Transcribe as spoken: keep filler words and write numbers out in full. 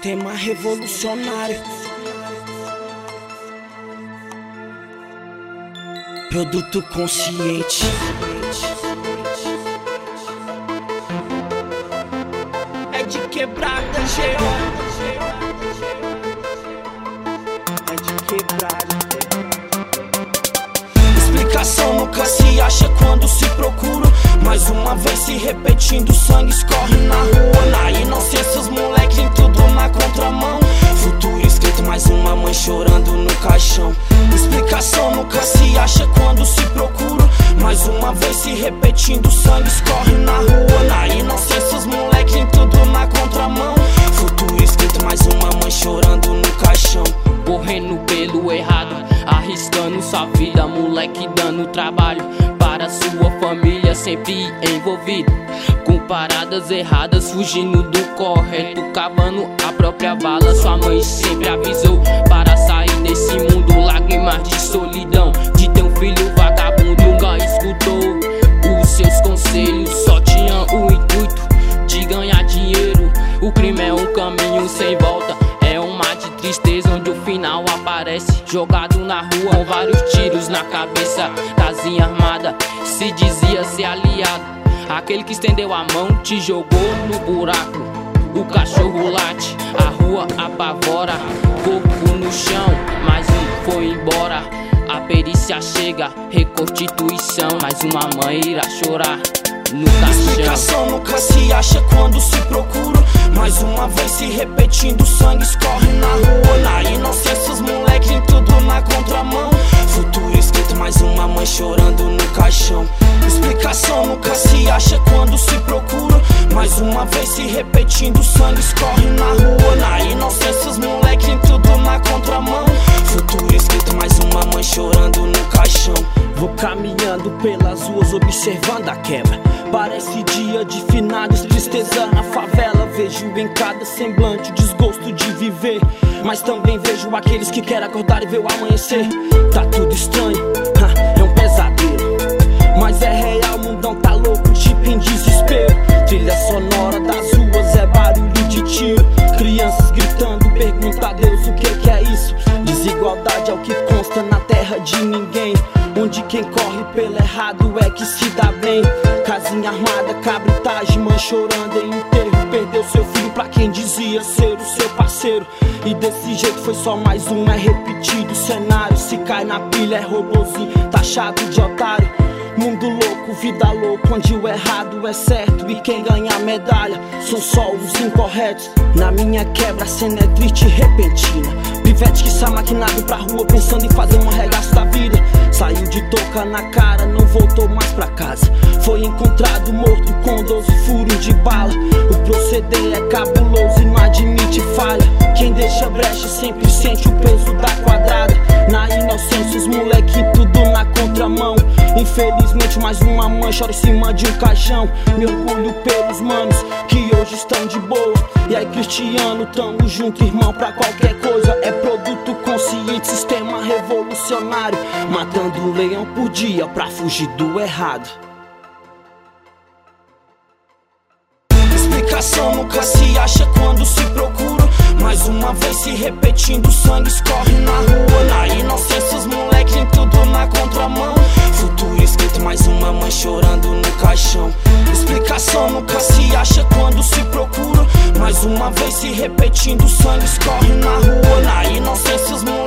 Sistema revolucionário. Produto consciente. É de quebrada, G O. É de quebrada. Explicação nunca se acha quando se procura. Mais uma vez se repetindo, sangue escorre na rua. Na inocência os moleque em tudo na contramão. Futuro escrito, mais uma mãe chorando no caixão. Explicação nunca se acha quando se procura. Mais uma vez se repetindo, sangue escorre na rua. Na inocência os moleque em tudo na contramão. Futuro escrito, mais uma mãe chorando no caixão. Correndo pelo errado, arriscando sua vida, moleque dando trabalho para sua família, sempre envolvido com paradas erradas, fugindo do correto, cavando a própria bala. Sua mãe sempre avisou para sair desse mundo, lágrimas de solidão, de ter um filho vagabundo. Nunca escutou os seus conselhos, só tinha o intuito de ganhar dinheiro. O crime é um caminho sem volta, é um mar de tristeza onde o final aparece jogado na rua com vários tiros na cabeça. Casinha armada, se dizia ser aliado, aquele que estendeu a mão te jogou no buraco. O cachorro late, a rua apavora, corpo no chão, mais um foi embora. A perícia chega, reconstituição, mais uma mãe irá chorar no caixão. Explicação nunca se acha quando se procura. Mais uma vez se repetindo, sangue escorre na rua. Na inocência os moleque em tudo na contramão. Futuro escrito, mais uma mãe chorando no caixão. Explicação nunca se acha quando se procura. Mais uma vez se repetindo, sangue escorre na rua. Na inocência os moleque em tudo na contramão. Futuro escrito, mais uma mãe chorando no caixão. Vou caminhando pelas ruas observando a quebra. Parece dia de finados, tristeza na favela. Vejo em cada semblante o desgosto de viver, mas também vejo aqueles que querem acordar e ver o amanhecer. Tá tudo estranho, é um pesadelo, mas é real, o mundão tá louco, tipo em desespero. Trilha sonora das ruas é barulho de tiro, crianças gritando, pergunta a Deus o que que é isso. Desigualdade é o que consta na terra de ninguém, onde quem corre pelo errado é que se dá bem. Casinha armada, cabritagem, mãe chorando em enterro. Perdeu seu filho pra quem dizia ser o seu parceiro, e desse jeito foi só mais um, é repetido o cenário. Se cai na pilha é robozinho, taxado de otário. Mundo louco, vida louca, onde o errado é certo e quem ganha a medalha são só os incorretos. Na minha quebra a cena é triste e repentina. Pivete que sai maquinado pra rua pensando em fazer um arregaço da vida. Saiu de touca na cara, não voltou mais pra casa. Foi encontrado morto com doze furos de bala. O proceder é cabuloso e não admite falha. Quem deixa brecha sempre sente o peso da quadrada. Na inocência os moleque tudo na contramão. Infelizmente mais uma mãe chora em cima de um caixão. Me orgulho pelos manos que hoje estão de boa. E aí Cristiano, tamo junto irmão pra qualquer coisa. É produto consciente, sistema revolucionário, matando um leão por dia pra fugir do errado. Explicação nunca se acha quando se procura. Mais uma vez se repetindo, sangue escorre na rua. Na inocência os moleque em tudo na contramão. Futuro escrito, mais uma mãe chorando no caixão. Explicação nunca se acha quando se procura. Mais uma vez se repetindo, sangue escorre na rua. Na inocência os moleque